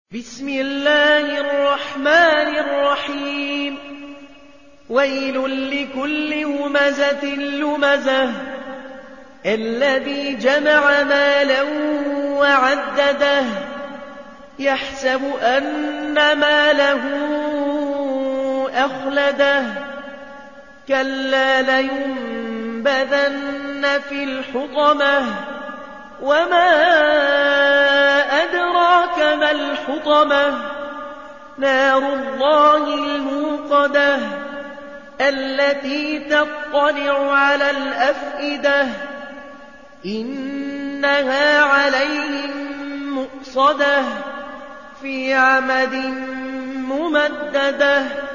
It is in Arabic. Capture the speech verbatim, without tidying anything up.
بسم الله الرحمن الرحيم ويل لكل همزة لمزة الذي جمع مالا وعدده يحسب أن ماله أخلده كلا لينبذن في الحطمة وما أدراك ما الحطمة نار الله الموقدة التي تطلع على الأفئدة إنها عليهم مؤصدة في عمد ممددة